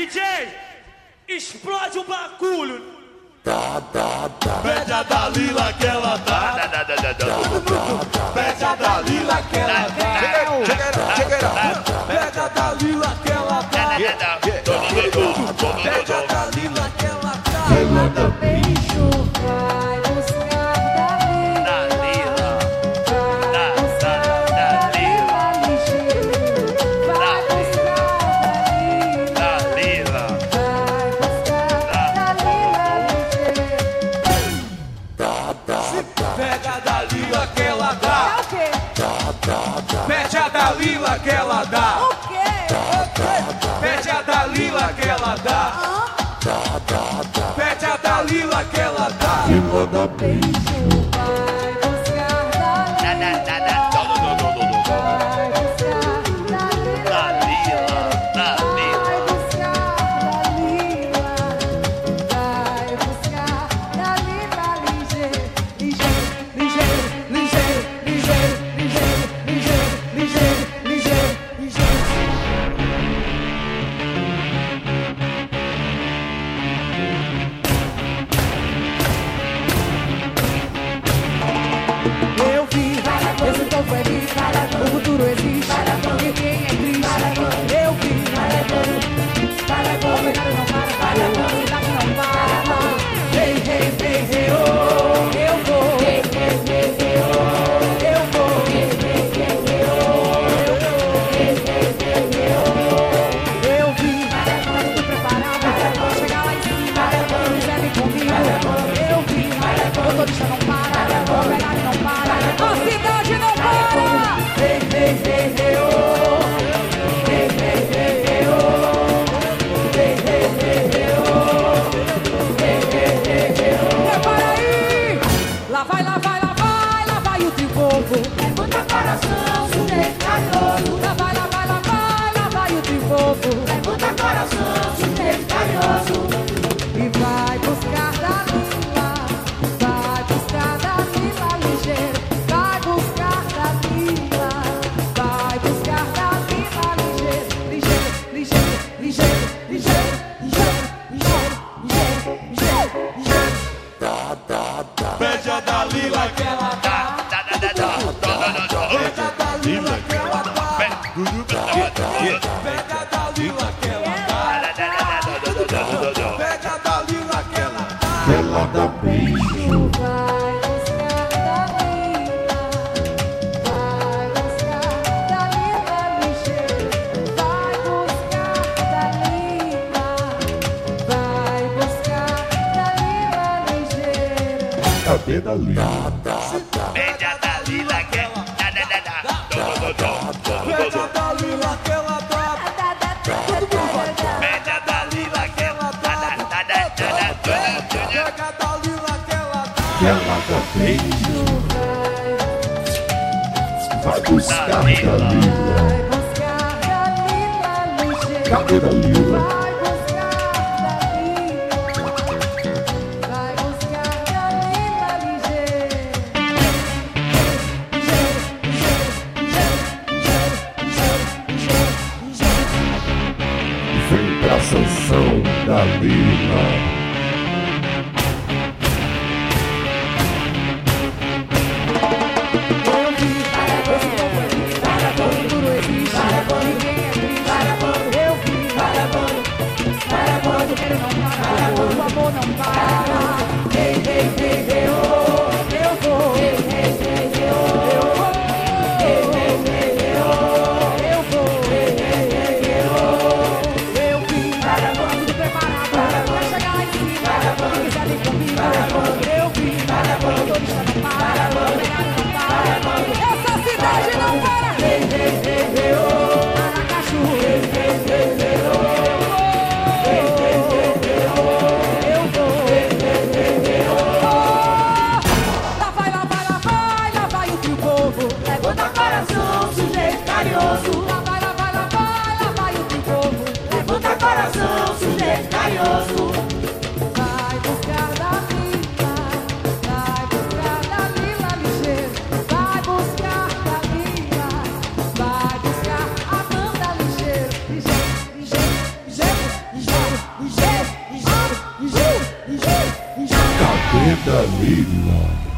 DJ, explode o bagulho. Pede a Dalila que ela dá. Pede a Dalila que ela dá. Pede a Dalila que ela dá. Pede a Dalila que ela dá. Ela dá beijo, vai buscar Dalila. Vai buscar Dalila ligeiro. Vai buscar Dalila. Vai buscar Dalila ligeiro. Pede a Dalila que ela dá. É o quê? Pede a Dalila que ela dá. O quê? Pede a Dalila que ela dá. Pede a Dalila que ela dá. Ela dá beijo, vai buscar Dalila. Vai buscar Dalila. Vai buscar Dalila. Vai buscar Dalila ligeiro. Ligeiro, ligeiro, ligeiro, ligeiro, ligeiro, ligeiro, ligeiro, ligeiro, Eu vi, esse povo é livre, o futuro existe, ninguém é triste. Eu vi, o mercado não para, a cidade não para. Hey, hey, hey, hey, oh, eu vou. Hey, hey, hey, hey, oh, eu vou. Hey, hey, hey, hey, oh, eu vou. Hey, hey, hey, hey, oh, eu vi, tudo preparado pra chegar lá em cima. Quiser vir comigo, eu vi, motorista não para. A cidade não para. Hey, hey, hey, hey, oh. Hey, hey, hey, hey, oh. Hey, hey, hey, hey, oh. Hey, hey, hey, hey, oh. Prepara aí. Lá vai, lá vai, lá vai, lá vai o teu povo. Levanta coração, sujeito carinhoso. Lá vai, lá vai, lá vai, lá vai o teu povo. Levanta coração, sujeito carinhoso. E vai buscar Dalila. Vai buscar Dalila ligeiro. Vai buscar Dalila. Vai buscar Dalila ligeiro. Ligeiro, ligeiro, ligeiro, ligeiro, ligeiro, ligeiro, ligeiro, ligeiro. Pede a Dalila que ela dá. Pede a Dalila que ela dá. Pede a Dalila que ela dá. Pede a Dalila que ela dá. Ela dá beijo. Vai buscar Dalila. Vai buscar Dalila ligeiro. Vai buscar Dalila. Vai buscar Dalila ligeiro. Cadê Dalila? Pede a Dalila que ela Pede a Dalila que ela dá. Pede a Dalila que ela Pega a Dalila que ela dá. Ela dá beijo. Vai buscar Dalila. Vai buscar Dalila ligeiro. Cadê Dalila? Vai buscar Dalila. Vai buscar Dalila ligeiro. Vem pra Sansão, Dalila. Eu vi, esse povo é livre, o futuro existe, ninguém é triste. Eu vi, quando ele não para, o amor não para. Hey, hey, hey, hey, oh, eu vou. Hey, hey, hey, hey, oh, eu vou. Hey, hey, hey, hey, oh, eu vou. Hey, hey, hey, hey, oh, eu vi, tudo preparado pra chegar lá em cima. Quem quiser vir comigo, eu vi, motorista não para, o mercado não para. Essa cidade não para. Hey, hey, hey, hey, oh, Aracaju. Hey, hey, hey, hey, oh, hey, hey, hey, hey, oh, eu vou. Hey, hey, hey, hey, oh. Lá vai, lá vai, lá vai, lá vai o teu povo. Levanta coração, sujeito carinhoso. Lá vai, lá vai, lá vai, lá vai o teu povo. Levanta coração, sujeito carinhoso. Vai buscar Dalila. Vai buscar Dalila ligeiro. Vai buscar Dalila. Vai buscar Amanda ligeiro. Ligeiro, ligeiro, ligeiro, ligeiro. ligeiro, ligeiro, ligeiro, ligeiro, ligeiro. Cadê Dalila?